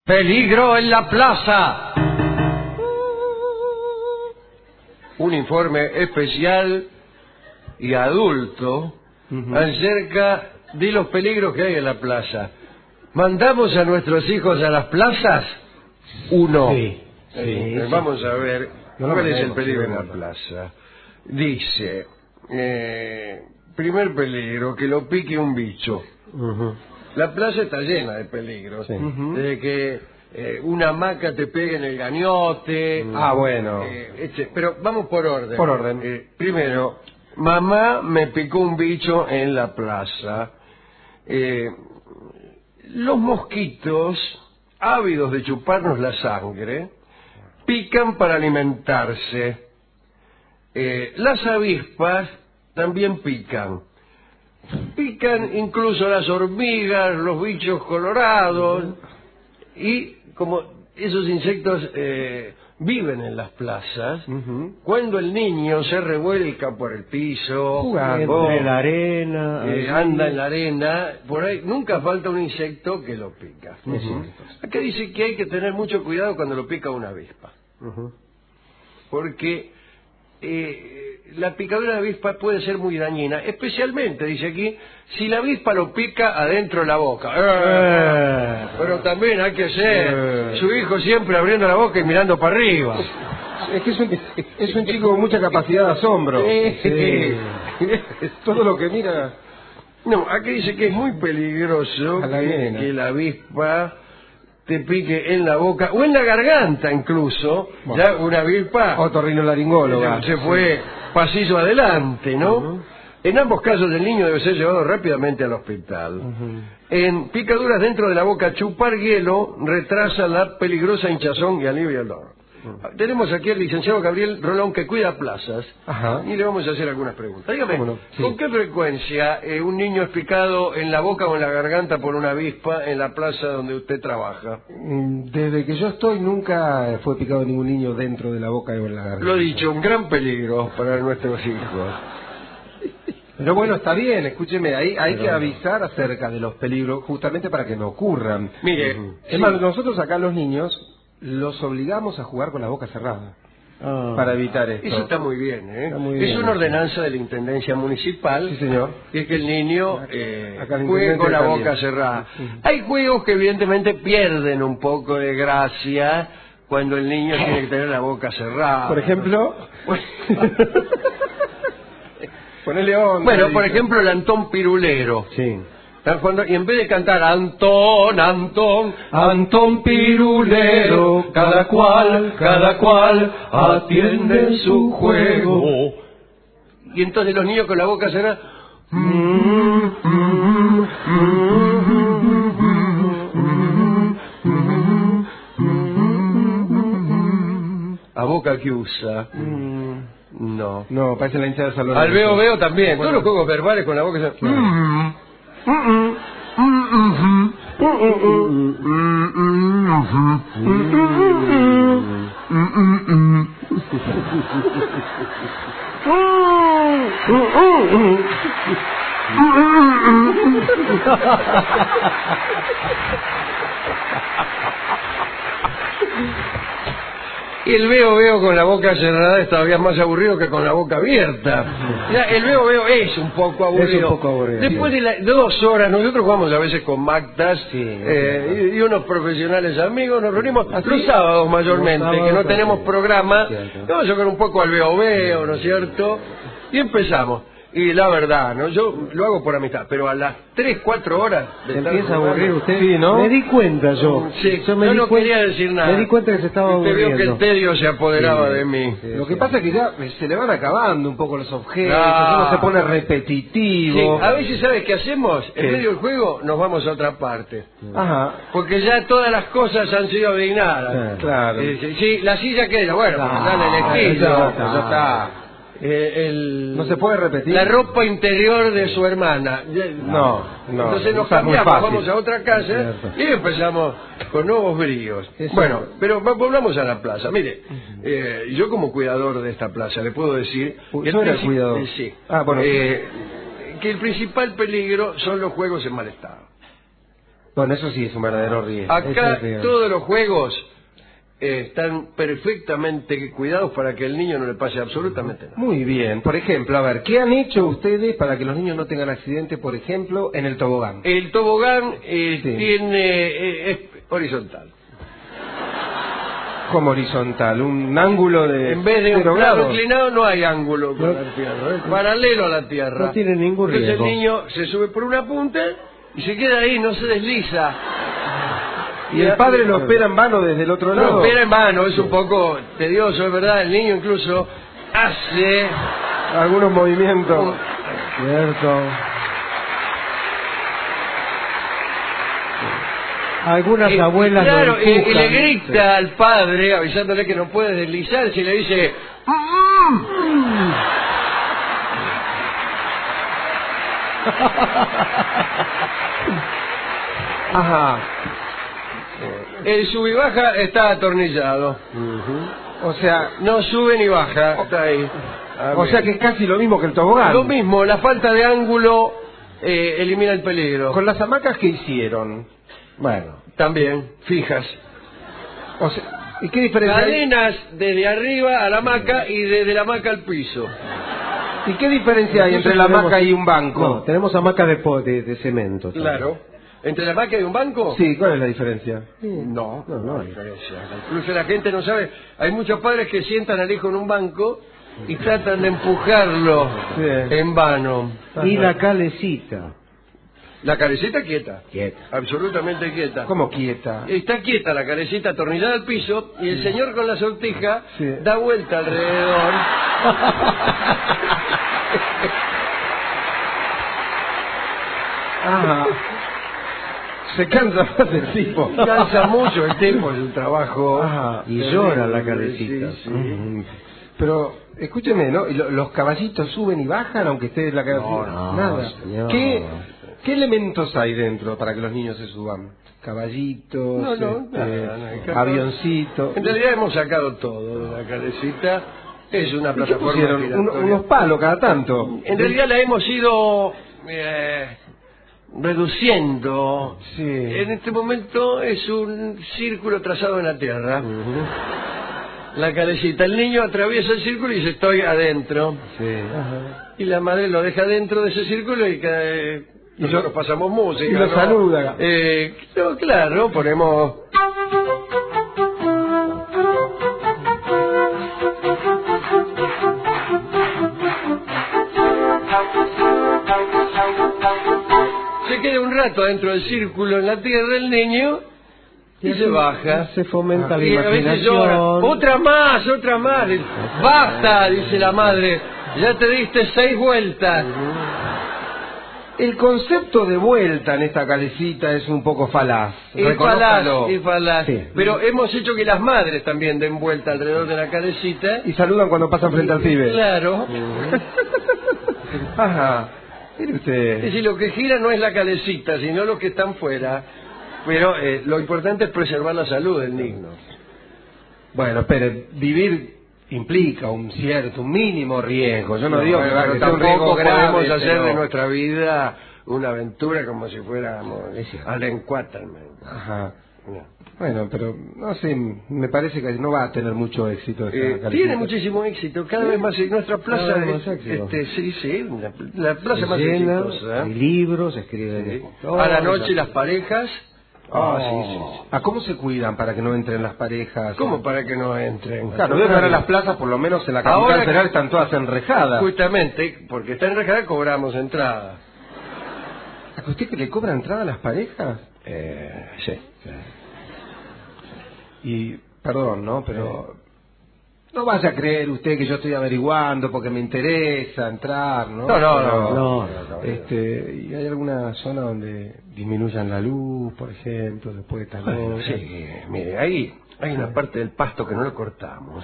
Peligro en la plaza. Un informe especial y adulto acerca de los peligros que hay en la plaza. ¿Mandamos a nuestros hijos a las plazas? Uno. Sí. Vamos a ver cuál es el peligro en la no. plaza. Dice, primer peligro, que lo pique un bicho. La plaza está llena de peligros. Sí. Desde que una hamaca te pegue en el gañote. Bueno. Pero vamos por orden. Por orden. Primero, mamá me picó un bicho en la plaza. Los mosquitos, ávidos de chuparnos la sangre, pican para alimentarse. Las avispas también pican. Pican incluso las hormigas, los bichos colorados. Y como esos insectos viven en las plazas, cuando el niño se revuelca por el piso, jugando en la arena, anda en la arena, por ahí nunca falta un insecto que lo pica. Acá dice que hay que tener mucho cuidado cuando lo pica una avispa, porque la picadura de avispa puede ser muy dañina, especialmente, dice aquí, si la avispa lo pica adentro de la boca. Pero también hay que ser su hijo siempre abriendo la boca y mirando para arriba. Es que es un chico con mucha capacidad de asombro. Sí. Todo lo que mira. No, aquí dice que es muy peligroso que la avispa te pique en la boca o en la garganta incluso. Bueno, ya una avispa otorrinolaringóloga se fue pasillo adelante, ¿no? En ambos casos el niño debe ser llevado rápidamente al hospital. En picaduras dentro de la boca, chupar hielo retrasa la peligrosa hinchazón y alivia el dolor. Tenemos aquí al licenciado Gabriel Rolón, que cuida plazas, y le vamos a hacer algunas preguntas. Dígame, ¿con qué frecuencia un niño es picado en la boca o en la garganta por una avispa en la plaza donde usted trabaja? Desde que yo estoy nunca fue picado ningún niño dentro de la boca o en la garganta. Lo dicho, un gran peligro para nuestros hijos. Pero bueno, está bien, escúcheme, hay que avisar acerca de los peligros justamente para que no ocurran. Mire, es más, nosotros acá los niños los obligamos a jugar con la boca cerrada para evitar esto. Eso está muy bien, ¿eh? Está muy bien, es una ordenanza de la Intendencia Municipal. Sí, señor. Y es que el niño acá juegue con la también. boca cerrada. Hay juegos que evidentemente pierden un poco de gracia cuando el niño tiene que tener la boca cerrada. Por ejemplo... Ponele onda. Bueno, por ejemplo, el Antón Pirulero. Sí. Y en vez de cantar Antón, Antón, Antón Pirulero, cada cual atiende su juego. Y entonces los niños con la boca cerrada, a boca que usa. No, parece la hinchada de Salón. Al veo también. Todos los juegos verbales con la boca se... Y el veo con la boca cerrada es todavía más aburrido que con la boca abierta. Ya, el veo es un poco aburrido. Después de 2 horas, nosotros jugamos a veces con Mactas y unos profesionales amigos, nos reunimos los sábados mayormente, que no tenemos programa, vamos a jugar un poco al veo, ¿no es cierto? Y empezamos. Y la verdad, ¿no? Yo lo hago por amistad, pero a las 3, 4 horas de empieza a aburrir usted. Sí, ¿no? Me di cuenta yo. Sí, yo no quería decir nada. Me di cuenta que se estaba aburriendo. Usted vio que el tedio se apoderaba de mí. Lo que pasa es que ya se le van acabando un poco los objetos, uno se pone repetitivo. Sí, a veces, ¿sabes qué hacemos? En medio del juego nos vamos a otra parte. Porque ya todas las cosas han sido adivinadas. Claro. Sí, la silla queda, bueno, dale el estilo. Ya está. No se puede repetir. La ropa interior de su hermana. No. Entonces nos cambiamos, vamos a otra casa y empezamos con nuevos bríos. Bueno, pero volvamos a la plaza. Mire, yo como cuidador de esta plaza le puedo decir... ¿Yo era cuidador? Sí. Bueno. Que el principal peligro son los juegos en mal estado. Bueno, eso sí es un verdadero riesgo. Acá todos los juegos están perfectamente cuidados para que el niño no le pase absolutamente nada. Muy bien. Por ejemplo, a ver, ¿qué han hecho ustedes para que los niños no tengan accidentes, por ejemplo, en el tobogán? El tobogán es horizontal. Como horizontal, un ángulo de... En vez de un plano inclinado no hay ángulo con la tierra, es paralelo a la tierra. No tiene ningún riesgo. Entonces el niño se sube por una punta y se queda ahí, no se desliza. ¿Y el padre lo espera en vano desde el otro lado? Lo espera en vano, es un poco tedioso, es verdad. El niño incluso hace algunos movimientos. Cierto. Algunas abuelas claro, lo empujan, y le grita al padre avisándole que no puede deslizarse y le dice Ajá. El sub y baja está atornillado. O sea, no sube ni baja, está ahí. O sea que es casi lo mismo que el tobogán. Lo mismo, la falta de ángulo elimina el peligro. Con las hamacas que hicieron, bueno, también fijas. O sea, ¿y qué diferencia cadenas hay? Desde arriba a la hamaca y desde la hamaca al piso. ¿Y qué diferencia hay entre la hamaca y un banco? No, tenemos hamacas de cemento. Claro. ¿Entre la hamaca y un banco? Sí, ¿cuál es la diferencia? No hay diferencia. Incluso la gente no sabe. Hay muchos padres que sientan al hijo en un banco y tratan de empujarlo en vano. Y la calecita. La carecita quieta. Quieta. Absolutamente quieta. ¿Cómo quieta? Está quieta la carecita atornillada al piso y el señor con la sortija da vuelta alrededor. Ajá. Se cansa más el tipo. Cansa mucho el tipo, es un trabajo. Ajá. Y llora la carecita. Sí. Pero, escúcheme, ¿no? ¿Los caballitos suben y bajan aunque esté en la cabecita? No, nada. Señor. ¿Qué elementos hay dentro para que los niños se suban? Caballitos, nada, avioncitos. En realidad hemos sacado todo de la carecita. Es una plataforma pusieron unos palos cada tanto. En realidad la hemos ido reduciendo. Sí. En este momento es un círculo trazado en la tierra. La carecita. El niño atraviesa el círculo y dice estoy adentro. Sí. Ajá. Y la madre lo deja dentro de ese círculo y nosotros pasamos música. Y lo saluda. Claro, ponemos... Se queda un rato dentro del círculo en la tierra el niño y se baja. Se fomenta la y a veces llora. Otra más. Basta, dice la madre. Ya te diste 6 vueltas. El concepto de vuelta en esta calecita es un poco falaz. Es falaz. Sí. Pero hemos hecho que las madres también den vuelta alrededor de la calecita. Y saludan cuando pasan frente al pibe. Claro. Ajá. Mire usted. Es decir, lo que gira no es la calecita, sino los que están fuera. Pero lo importante es preservar la salud del niño. Bueno, pero vivir implica un mínimo riesgo. Yo no digo que va a ser un riesgo tampoco grave, podemos hacer pero... de nuestra vida una aventura como si fuéramos Allen Quatermain. Ajá. Bueno, pero no sé, me parece que no va a tener mucho éxito esta tiene muchísimo éxito, cada vez más. Nuestra plaza la plaza más llena, exitosa. hay libros, escriben. A la noche las parejas. ¿Cómo se cuidan para que no entren las parejas? ¿Cómo para que no entren? Claro, veo que ahora las plazas, por lo menos en la capital federal, están todas enrejadas. Justamente, porque está enrejada cobramos entrada. ¿A usted que le cobra entrada a las parejas? Sí. Y, perdón, ¿no? Pero no vaya a creer usted que yo estoy averiguando porque me interesa entrar, ¿no? No. ¿Y hay alguna zona donde disminuyan la luz, por ejemplo, después de tal hora? Sí, mire, ahí hay una parte del pasto que no lo cortamos.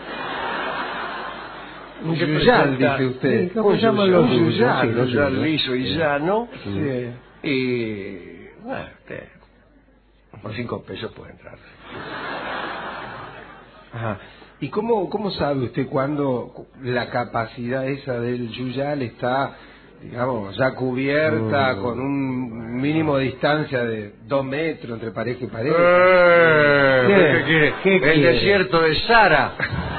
Un yuyal, dice usted. ¿Cómo se llama los yuyal? Un yuyal liso y llano. Sí. Y, bueno, por 5 pesos puede entrar. Ajá. ¿Y cómo sabe usted cuándo la capacidad esa del yuyal está, digamos, ya cubierta con un mínimo de distancia de 2 metros entre pareja y pareja. ¿Qué el desierto de Sahara.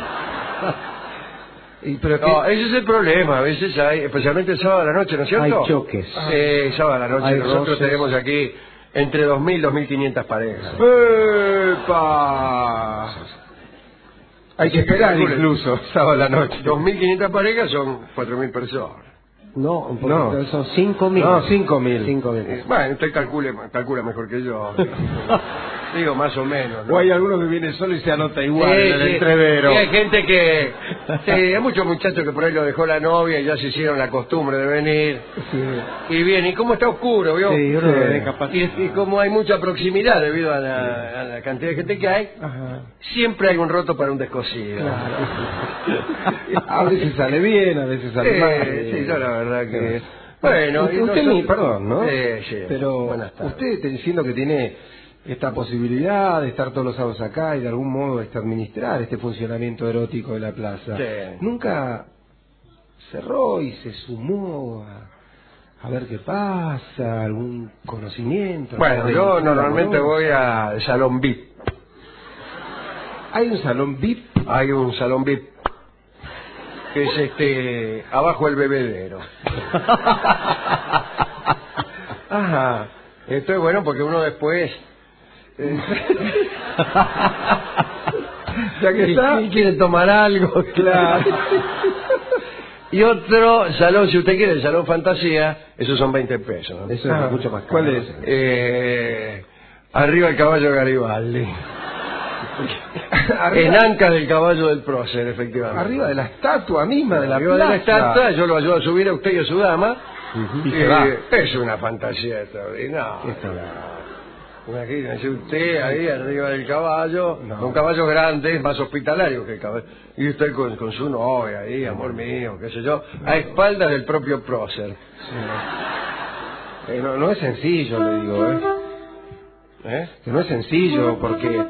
No, ese es el problema. A veces hay, especialmente el sábado a la noche, ¿no es cierto? Hay choques. Sí, sábado a la noche. Hay Nosotros roces. tenemos aquí entre 2.000 y 2.500 parejas. ¡Epa! Hay que esperar incluso sábado a la noche. 2.500 parejas son 4.000 personas. No, un poquito, No. son 5.000. No, 5.000. 5.000. Bueno, usted calcula mejor que yo. Digo, más o menos, ¿no? O hay alguno que viene solo y se anota igual Sí, en el sí. entrevero. Y hay gente que... Sí, hay muchos muchachos que por ahí lo dejó la novia y ya se hicieron la costumbre de venir. Sí. Y bien, ¿y cómo está oscuro, vio? Sí, uno ve capaz. Y como hay mucha proximidad debido a la cantidad de gente que hay, Ajá. siempre hay un roto para un descosido. A veces sale bien, a veces sale mal. Sí, yo la verdad que... Bueno, y usted nosotros- perdón, ¿no? Sí. Pero Buenas tardes. usted está diciendo que tiene esta posibilidad de estar todos los sábados acá y de algún modo administrar este funcionamiento erótico de la plaza. Sí. ¿Nunca cerró y se sumó a ver qué pasa, algún conocimiento? Bueno, alguna yo aventura normalmente amorosa? voy al salón VIP. ¿Hay un salón VIP? Hay un salón VIP que es abajo el bebedero. Ajá. Esto es bueno porque uno después Ya que está. y quiere tomar algo, Claro. Y otro salón, si usted quiere, el salón fantasía, esos son 20 pesos. ¿no? Eso es mucho más caro. ¿Cuál es? Arriba el caballo de Garibaldi. En Ancas del caballo del prócer, efectivamente. Arriba de la estatua misma de la Arriba de la plaza. estatua, yo lo ayudo a subir a usted y a su dama. Y se va. Es una fantasía extraordinaria. Imagínese usted ahí arriba del caballo, un caballo grande, más hospitalario que el caballo. Y usted con su novia ahí, amor mío, qué sé yo, a espaldas del propio prócer. No es sencillo, le digo, que no es sencillo porque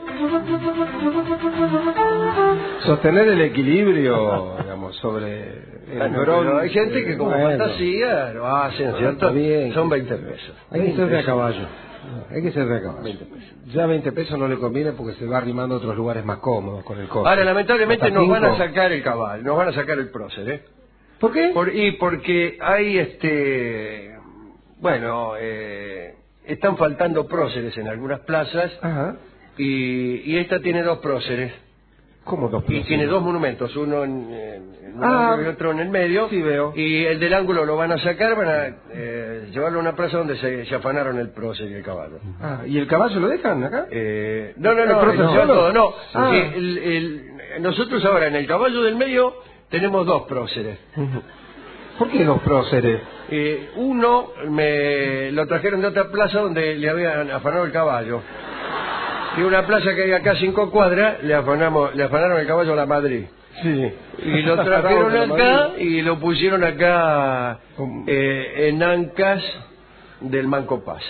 sostener el equilibrio, digamos, sobre el Bueno, neurón. pero hay gente que como Bueno. fantasía lo hacen, ¿cierto? Está bien. Son 20 pesos. Hay que ser de a caballo. Hay que ser de a caballo. 20 pesos. Ya 20 pesos no le conviene porque se va arrimando a otros lugares más cómodos con el costo. Ahora, lamentablemente Hasta nos van a 5. sacar el caballo, nos van a sacar el prócer, ¿eh? ¿Por qué? Porque hay están faltando próceres en algunas plazas Ajá. y esta tiene 2 próceres ¿Cómo 2 y pesos? tiene 2 monumentos, uno en un Ah, ángulo y otro en el medio. sí veo. Y el del ángulo lo van a sacar, van a llevarlo a una plaza donde se afanaron el prócer y el caballo. ¿Y el caballo lo dejan acá? No, ¿El prócer no, solo? no. Ah. Nosotros ahora en el caballo del medio tenemos 2 próceres. ¿Por qué 2 próceres? Uno lo trajeron de otra plaza donde le habían afanado el caballo. Y una plaza que hay acá a 5 cuadras, le afanaron el caballo a la Madrid. Sí. Y lo trajeron acá y lo pusieron acá en Ancas del Manco Paz.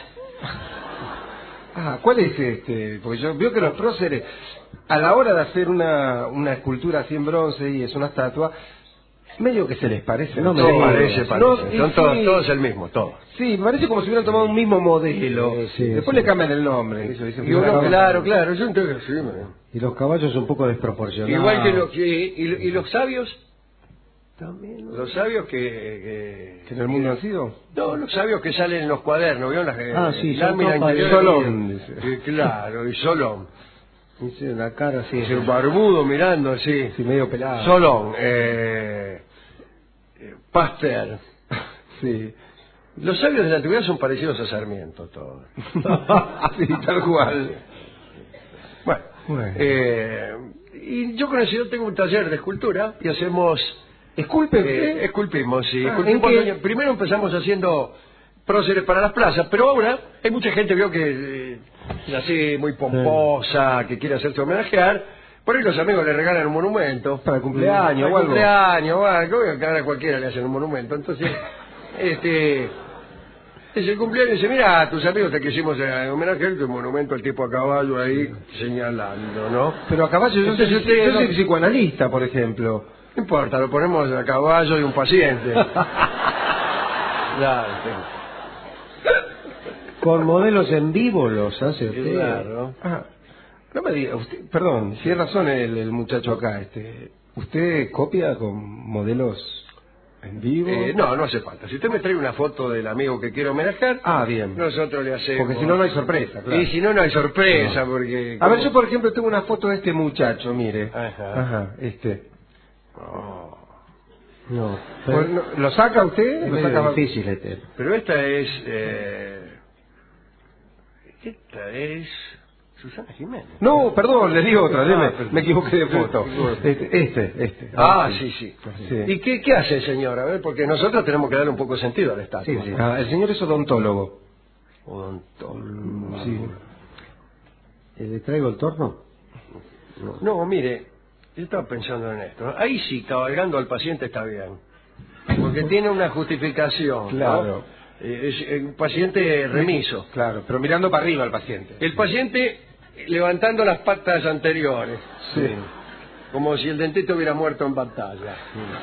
¿Cuál es este? Porque yo veo que los próceres, a la hora de hacer una escultura así en bronce y es una estatua, medio que se les parece. No me Todo digas. parece. No, Son y todos el mismo, todos. Sí, parece como si hubieran tomado un mismo modelo. Sí, Después sí. le cambian el nombre. Eso dicen Y que uno, es claro, yo entiendo que sí, Y los caballos un poco desproporcionados. igual que los sabios, también, los sabios que ¿Que en el mundo han sido? no, los sabios que salen en los cuadernos, ¿vio? Sí, son láminas tropas de interiores. Solón, dice. Claro, y Solón. Dice, la cara así. Ese barbudo mirando así. Sí, medio pelado. Solón, Pasteur. Sí. Los sabios de la antigüedad son parecidos a Sarmiento, todos. Sí, tal cual. Bueno, y yo con el señor tengo un taller de escultura y hacemos... ¿Esculpe usted? Esculpimos, sí. Ah, Esculpimos ¿en qué? primero empezamos haciendo próceres para las plazas, pero ahora hay mucha gente veo que es así muy pomposa, que quiere hacerse homenajear. Por ahí los amigos le regalan un monumento. Para el cumpleaños o algo. Cumpleaños o algo, que ahora a cualquiera le hacen un monumento. Entonces, es el cumpleaños y dice, mira, tus amigos te quisimos homenajear, tu monumento al tipo a caballo ahí señalando, ¿no? Pero a caballo, yo Entonces, usted soy no- psicoanalista, por ejemplo. No importa, lo ponemos a caballo y un paciente. Claro, sí. Con modelos en vivo los hace usted. Claro. Ah, no me diga, usted, perdón, si es razón el muchacho acá, ¿usted copia con modelos en vivo? No, no hace falta. Si usted me trae una foto del amigo que quiero homenajear, Bien. nosotros le hacemos. Porque si no, no hay sorpresa, claro. Y si no, no hay sorpresa, porque... A ver, yo por ejemplo tengo una foto de este muchacho, mire. Ajá. Oh. No, Pues, ¿lo saca usted? es ¿Lo medio saca difícil este. Pero esta es... Esta es... Susana Jiménez. No, perdón, le digo otra, perdón. me equivoqué de foto. Este. Sí. Sí. ¿Y qué hace el señor? A ver, porque nosotros tenemos que darle un poco de sentido al estatua. Sí, sí. El señor es odontólogo. Odontólogo. Sí. ¿Le traigo el torno? No, mire, yo estaba pensando en esto, ¿no? Ahí sí, cabalgando al paciente está bien. Porque tiene una justificación. Claro. ¿no? Es un paciente remiso. Claro, pero mirando para arriba al paciente. El paciente levantando las patas anteriores. Sí. Como si el dentista hubiera muerto en batalla.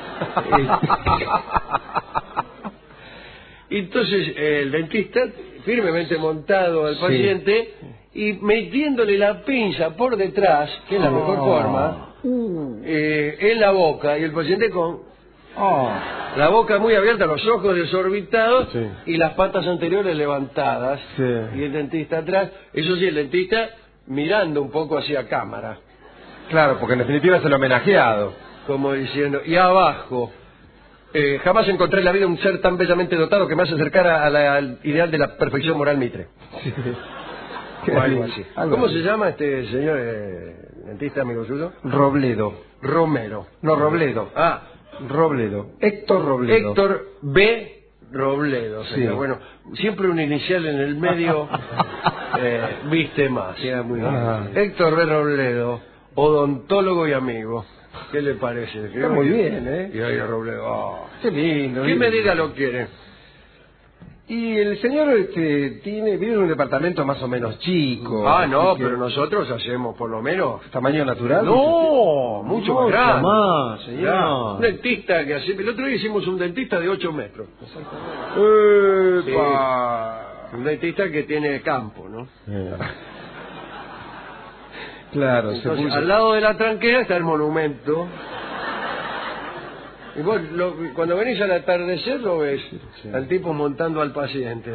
Entonces el dentista firmemente montado al paciente y metiéndole la pinza por detrás, que es la mejor forma, en la boca, y el paciente con la boca muy abierta, los ojos desorbitados y las patas anteriores levantadas, y el dentista atrás. Eso sí, el dentista mirando un poco hacia cámara. Claro, porque en definitiva es el homenajeado. Como diciendo, y abajo, jamás encontré en la vida un ser tan bellamente dotado que me hace acercar al ideal de la perfección moral Mitre. O algo así. ¿Cómo se llama este señor dentista, amigo suyo? Robledo. Romero. No, Robledo. Robledo. Héctor Robledo. Héctor B. Robledo. Sí. Bueno, siempre un inicial en el medio viste más. Queda muy bien. Héctor B. Robledo, odontólogo y amigo. ¿Qué le parece? Está muy bien, ¿eh? Y ahí Robledo. Qué lindo. ¿Qué medida lo quiere? Y el señor vive en un departamento más o menos chico. No, pero nosotros hacemos por lo menos... ¿Tamaño natural? No, mucho más grande. más, señor. Ya, un dentista que hace... El otro día hicimos un dentista de 8 metros. ¡Epa! Un dentista que tiene campo, ¿no? Claro, Entonces, al lado de la tranquera está el monumento. Y vos, cuando venís al atardecer lo ves, al tipo montando al paciente.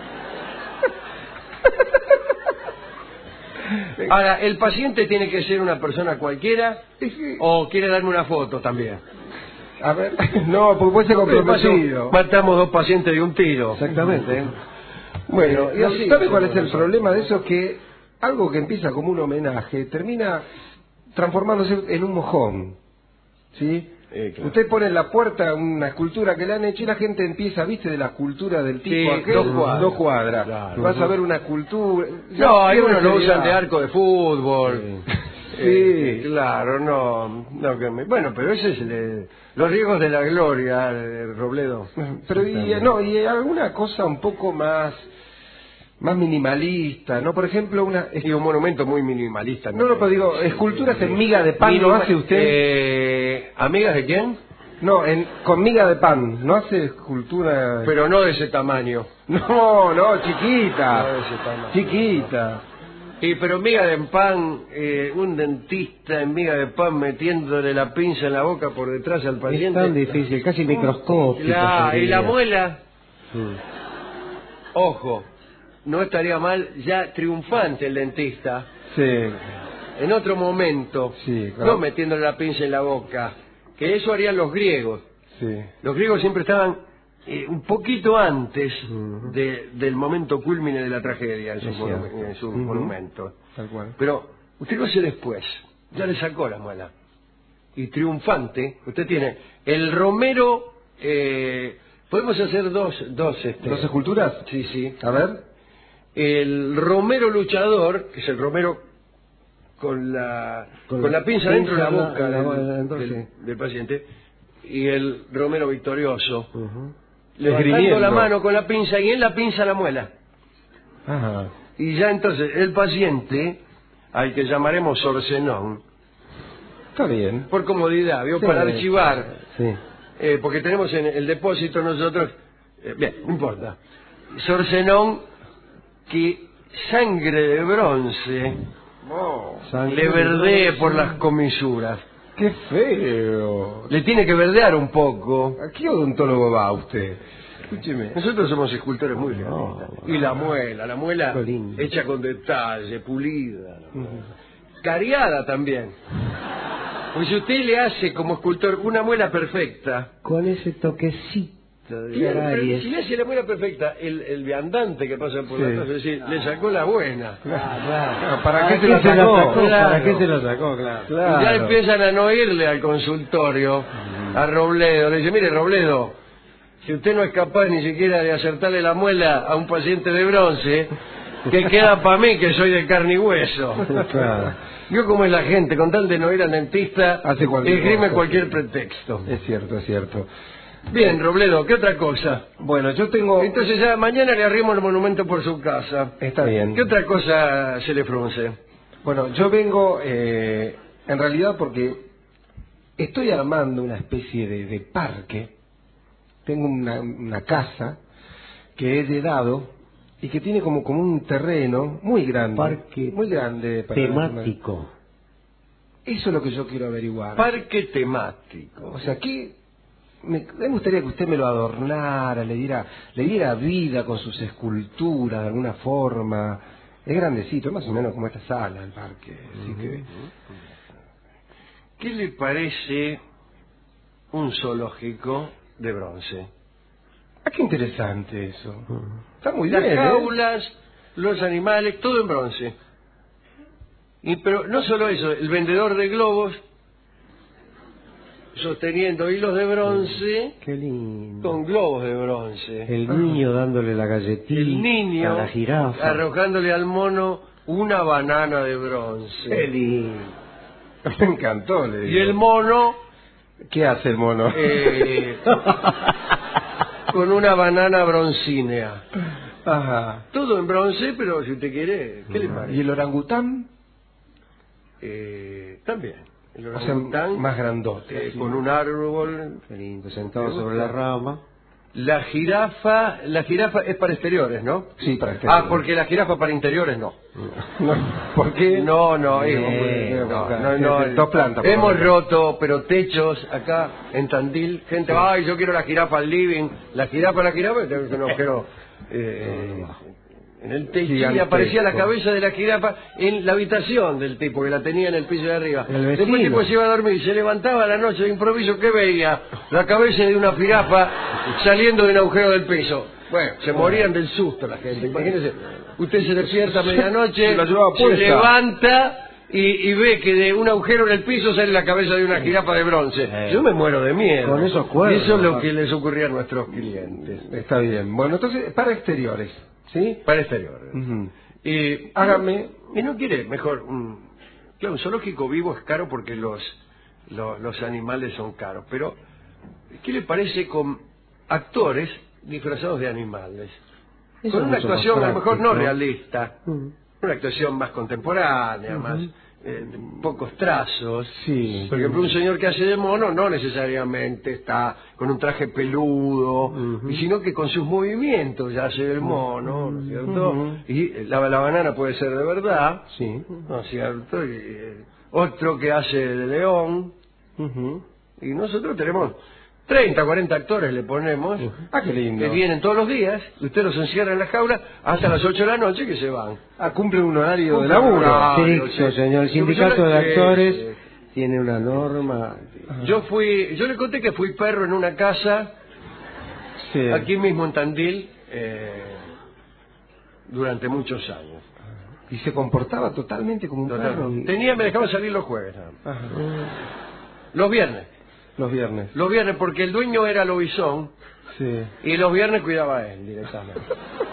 Ahora, ¿el paciente tiene que ser una persona cualquiera o quiere darme una foto también? A ver, no, porque puede ser comprometido. Matamos 2 pacientes de un tiro. Exactamente. Bueno, y así, ¿sabe cuál es el problema de eso? Que algo que empieza como un homenaje termina transformándose en un mojón. ¿Sí? Claro. Usted pone en la puerta una escultura que le han hecho y la gente empieza, ¿viste? De la escultura del tipo Sí, aquel, 2 cuadras. Claro. Vas a ver una escultura. No, algunos lo usan de arco de fútbol. Sí. Claro, bueno, pero ese es los riesgos de la gloria, Robledo. Pero y alguna cosa un poco más minimalista, ¿no? Por ejemplo, Y un monumento muy minimalista. No, pero digo, esculturas en miga de pan, ¿no hace usted? ¿Amigas de quién? No, con miga de pan, ¿no hace escultura? Pero no de ese tamaño. No, chiquita. No de ese tamaño. Chiquita. Pero miga de pan, un dentista en miga de pan metiéndole la pinza en la boca por detrás al paciente. Es tan difícil, casi microscópico. Y la sería. muela, ojo, no estaría mal, ya triunfante el dentista, Sí. en otro momento, Sí, claro. no metiéndole la pinza en la boca, que eso harían los griegos. Sí. Los griegos siempre estaban un poquito antes del momento culmine de la tragedia en sus monumentos. Tal cual. Pero usted lo hace después, ya le sacó la muela. Y triunfante, usted tiene el romero, podemos hacer dos ¿Dos esculturas? Sí. A ver. El romero luchador, que es el romero con la pinza dentro de la boca del paciente, y el romero victorioso, levantando la mano con la pinza y en la pinza la muela. Ajá. Y ya entonces el paciente, al que llamaremos Sorcenón, Está bien. por comodidad, ¿vio? Sí. Para archivar, Sí. porque tenemos en el depósito nosotros, bien, no importa, Sorcenón que sangre de bronce le verdee por las comisuras. ¡Qué feo! Le tiene que verdear un poco. ¿A qué odontólogo va usted? Escúcheme. Nosotros somos escultores muy realistas. Y la muela lindo. hecha con detalle, pulida. Cariada también. Pues si usted le hace como escultor una muela perfecta, Con ese toquecito de claro, pero caries. si le hace la muela perfecta, el viandante que pasa por la casa, es decir, le sacó la buena. Claro. ¿Para qué se la sacó? ¿Para Claro. qué se lo sacó? Claro. Y ya empiezan a no irle al consultorio, a Robledo. Le dice, mire, Robledo, si usted no es capaz ni siquiera de acertarle la muela a un paciente de bronce, ¿qué queda para mí que soy de carne y hueso? Claro. Yo como es la gente, con tal de no ir al dentista, Hace cualquier esgrime cosa, cualquier sí. pretexto. Es cierto, es cierto. Bien, Robledo, ¿qué otra cosa? Bueno, yo tengo... Entonces ya mañana le arrimo el monumento por su casa. Está bien. ¿Qué otra cosa se le frunce? Bueno, yo vengo en realidad porque estoy armando una especie de parque. Tengo una casa que he heredado y que tiene como un terreno muy grande. Parque muy grande. temático. Eso es lo que yo quiero averiguar. Parque temático. O sea, que me gustaría que usted me lo adornara, le diera vida con sus esculturas de alguna forma. Es grandecito, más o menos como esta sala, el parque. Así que... ¿Qué le parece un zoológico de bronce? Ah, qué interesante eso. Está muy Las bien, jaulas, los animales, todo en bronce. Pero no solo eso, el vendedor de globos sosteniendo hilos de bronce Qué lindo. con globos de bronce. El niño dándole la galletita El niño a la jirafa. arrojándole al mono una banana de bronce. Qué lindo. Me encantó, le digo. Y el mono ¿Qué hace el mono? con una banana broncínea. Ajá. Todo en bronce, pero si usted quiere, ¿qué le parece? ¿Y el orangután? También. El O sea, orangután, más grandote. así. con un árbol. Qué lindo, sentado sobre la rama. La jirafa es para exteriores, ¿no? Sí, para este. Ah, porque la jirafa para interiores no. No, ¿por qué? No, no, Dos plantas. por Hemos lo menos. roto, pero techos acá en Tandil. Gente, ay, yo quiero la jirafa al living. La jirafa, tengo un agujero en el techo. Y Gigantesco. aparecía la cabeza de la jirafa en la habitación del tipo, que la tenía en el piso de arriba. El vecino. Después el tipo se iba a dormir, se levantaba a la noche de improviso, ¿qué veía? La cabeza de una jirafa saliendo de un agujero del piso. Bueno, se morían del susto la gente. Imagínense, usted se despierta a medianoche, Se la llevaba se puesta. levanta y ve que de un agujero en el piso sale la cabeza de una jirafa de bronce. Yo me muero de miedo. Con esos cuernos. Eso es lo que les ocurría a nuestros clientes. Está bien. Bueno, entonces, para exteriores. ¿Sí? Para exteriores. Ujú. Y Hágame... ¿Y no quiere mejor? Claro, un zoológico vivo es caro porque los animales son caros, pero ¿qué le parece con actores disfrazados de animales? Eso Con es una mucho más actuación a lo mejor no práctico. realista, una actuación más contemporánea, más pocos trazos. Sí. Por ejemplo, un señor que hace de mono no necesariamente está con un traje peludo, y sino que con sus movimientos ya hace el mono, ¿no es cierto? Y la banana puede ser de verdad, Sí. ¿no es cierto? Y, otro que hace de león, y nosotros tenemos 30, 40 actores le ponemos, Ah, qué lindo. que vienen todos los días, y usted los encierra en la jaula hasta las 8 de la noche que se van. Ah, cumple un horario de Cumple un laburo. horario. Estricto, sí. señor. El Yo sindicato le- de actores sí. tiene una norma. Yo le conté que fui perro en una casa, Sí. aquí mismo en Tandil, durante muchos años. Y se comportaba totalmente como un perro. Me dejaban salir los jueves, nada más. Ajá. Los viernes. Los viernes. Los viernes, porque el dueño era lobizón, Sí. y los viernes cuidaba a él directamente.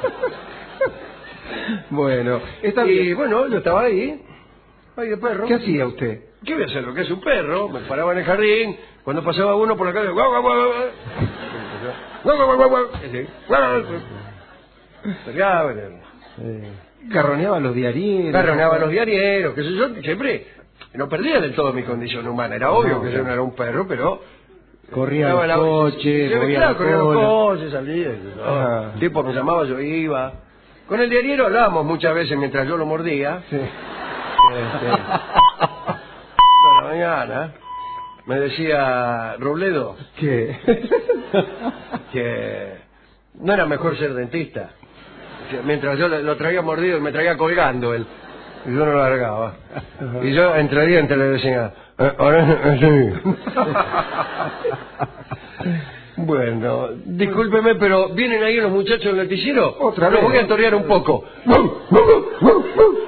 Bueno, está Y bien. bueno, yo estaba ahí de perro. ¿Qué hacía usted? ¿Qué voy a hacer? Lo que es un perro. Me paraba en el jardín. Cuando pasaba uno por la calle, guau, guau, guau, guau. Guau, guau, guau, guau. Ese, guau, guau. Pegaba, Carroneaba los diarios. carroneaba los diarieros, que sé yo, siempre no perdía del todo mi condición humana. Era obvio que yo no era un perro, pero Corría daba los coches, yo me movía quedaba la con los cola. coches, salía. Ajá. El tipo me llamaba, yo iba. Con el diariero hablábamos muchas veces mientras yo lo mordía. Sí. Por la mañana me decía Robledo ¿Qué? que no era mejor ser dentista. Que mientras yo lo traía mordido y me traía colgando él. Y yo no lo largaba. Y yo entre dientes le decía, ahora sí. Bueno, discúlpeme, pero ¿vienen ahí los muchachos del noticiero? Otra vez. Los voy a torear un poco.